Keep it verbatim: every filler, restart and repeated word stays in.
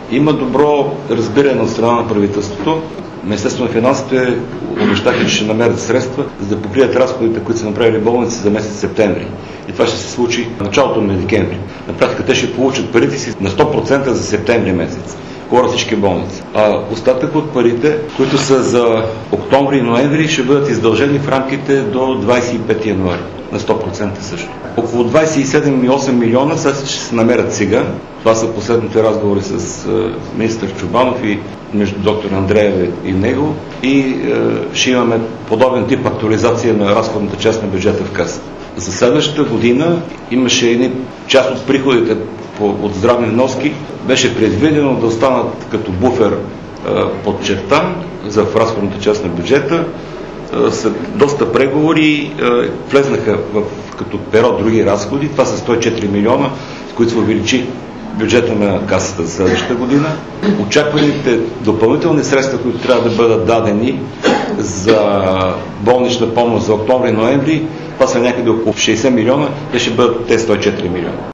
Има добро разбиране от страна на правителството. Министерството на финансите обещаха, че ще намерят средства, за да покрият разходите, които са направили болници за месец септември. И това ще се случи в началото на декември. На практика те ще получат парите си на сто процента за септември месец. Хора всички болници. А остатък от парите, които са за октомври и ноември, ще бъдат издължени в рамките до двадесет и пети януари. На сто процента също. Около двадесет и седем цяло и осем милиона ще се намерят сега. Това са последните разговори с министър Чобанов и между доктор Андреева и него. И е, ще имаме подобен тип актуализация на разходната част на бюджета в касата. За следващата година имаше едни част от приходите по, от здравни вноски. Беше предвидено да останат като буфер е, подчертан за в разходната част на бюджета. След доста преговори влезнаха в, като перо други разходи. Това са сто и четири милиона, с които се увеличи бюджета на касата за следващата година. Очакваните допълнителни средства, които трябва да бъдат дадени за болнична помощ за октомври и ноември, това са някъде около шейсет милиона, те ще бъдат те сто и четири милиона.